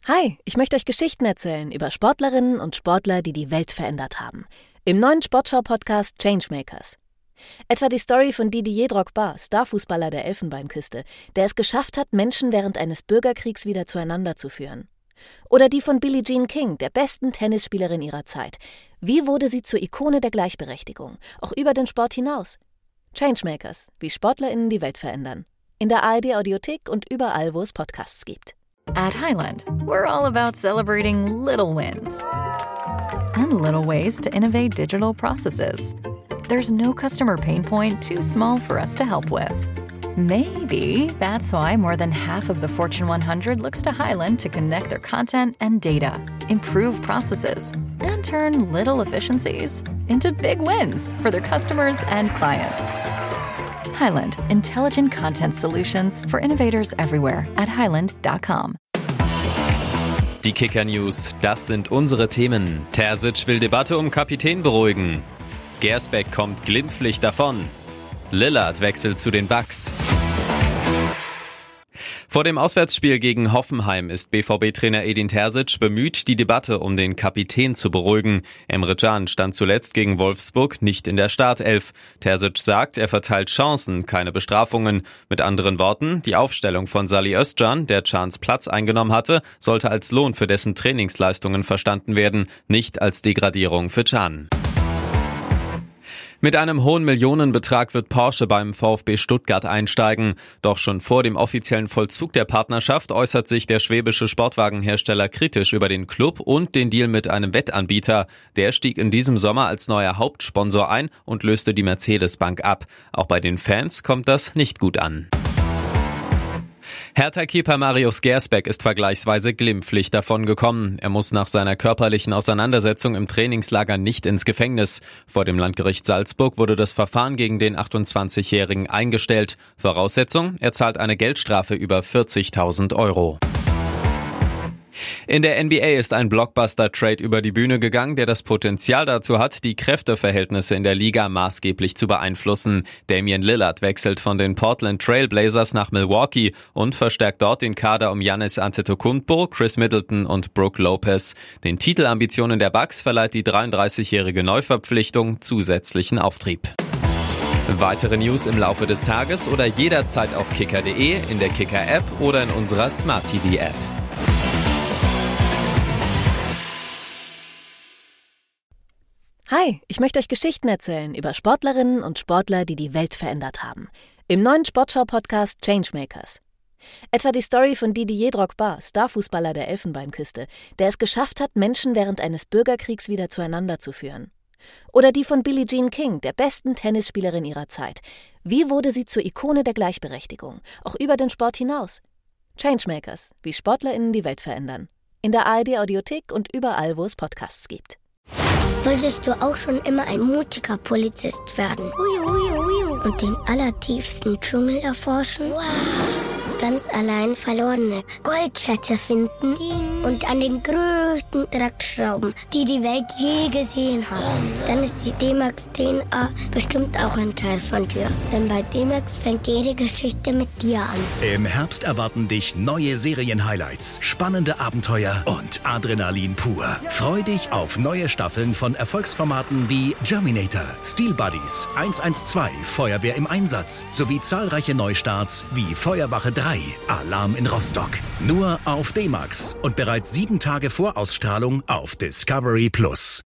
Hi, ich möchte euch Geschichten erzählen über Sportlerinnen und Sportler, die die Welt verändert haben. Im neuen Sportschau-Podcast Changemakers. Etwa die Story von Didier Drogba, Starfußballer der Elfenbeinküste, der es geschafft hat, Menschen während eines Bürgerkriegs wieder zueinander zu führen. Oder die von Billie Jean King, der besten Tennisspielerin ihrer Zeit. Wie wurde sie zur Ikone der Gleichberechtigung, auch über den Sport hinaus? Changemakers, wie SportlerInnen die Welt verändern. In der ARD-Audiothek und überall, wo es Podcasts gibt. At Highland, we're all about celebrating little wins and little ways to innovate digital processes. There's no customer pain point too small for us to help with. Maybe that's why more than half of the Fortune 100 looks to Highland to connect their content and data, improve processes, and turn little efficiencies into big wins for their customers and clients. Highland, intelligent content solutions for innovators everywhere at highland.com. Die Kicker-News, das sind unsere Themen. Terzic will Debatte um Kapitän beruhigen. Gersbeck kommt glimpflich davon. Lillard wechselt zu den Bucks. Vor dem Auswärtsspiel gegen Hoffenheim ist BVB-Trainer Edin Terzic bemüht, die Debatte um den Kapitän zu beruhigen. Emre Can stand zuletzt gegen Wolfsburg nicht in der Startelf. Terzic sagt, er verteilt Chancen, keine Bestrafungen. Mit anderen Worten, die Aufstellung von Salih Özcan, der Cans Platz eingenommen hatte, sollte als Lohn für dessen Trainingsleistungen verstanden werden, nicht als Degradierung für Can. Mit einem hohen Millionenbetrag wird Porsche beim VfB Stuttgart einsteigen. Doch schon vor dem offiziellen Vollzug der Partnerschaft äußert sich der schwäbische Sportwagenhersteller kritisch über den Club und den Deal mit einem Wettanbieter. Der stieg in diesem Sommer als neuer Hauptsponsor ein und löste die Mercedes-Bank ab. Auch bei den Fans kommt das nicht gut an. Hertha-Keeper Marius Gersbeck ist vergleichsweise glimpflich davongekommen. Er muss nach seiner körperlichen Auseinandersetzung im Trainingslager nicht ins Gefängnis. Vor dem Landgericht Salzburg wurde das Verfahren gegen den 28-Jährigen eingestellt. Voraussetzung, er zahlt eine Geldstrafe über 40.000 Euro. In der NBA ist ein Blockbuster-Trade über die Bühne gegangen, der das Potenzial dazu hat, die Kräfteverhältnisse in der Liga maßgeblich zu beeinflussen. Damian Lillard wechselt von den Portland Trail Blazers nach Milwaukee und verstärkt dort den Kader um Giannis Antetokounmpo, Chris Middleton und Brook Lopez. Den Titelambitionen der Bucks verleiht die 33-jährige Neuverpflichtung zusätzlichen Auftrieb. Weitere News im Laufe des Tages oder jederzeit auf kicker.de, in der Kicker-App oder in unserer Smart-TV-App. Hi, ich möchte euch Geschichten erzählen über Sportlerinnen und Sportler, die die Welt verändert haben. Im neuen Sportschau-Podcast Changemakers. Etwa die Story von Didier Drogba, Starfußballer der Elfenbeinküste, der es geschafft hat, Menschen während eines Bürgerkriegs wieder zueinander zu führen. Oder die von Billie Jean King, der besten Tennisspielerin ihrer Zeit. Wie wurde sie zur Ikone der Gleichberechtigung, auch über den Sport hinaus? Changemakers, wie SportlerInnen die Welt verändern. In der ARD-Audiothek und überall, wo es Podcasts gibt. Wolltest du auch schon immer ein mutiger Polizist werden? Und den allertiefsten Dschungel erforschen? Wow. Ganz allein verlorene Goldschätze finden und an den größten Draht schrauben, die die Welt je gesehen hat. Dann ist die D-Max DNA bestimmt auch ein Teil von dir. Denn bei D-Max fängt jede Geschichte mit dir an. Im Herbst erwarten dich neue Serien-Highlights, spannende Abenteuer und Adrenalin pur. Freu dich auf neue Staffeln von Erfolgsformaten wie Germinator, Steel Buddies, 112, Feuerwehr im Einsatz sowie zahlreiche Neustarts wie Feuerwache 3, Alarm in Rostock. Nur auf D-Max und bereits 7 Tage vor Ausstrahlung auf Discovery+.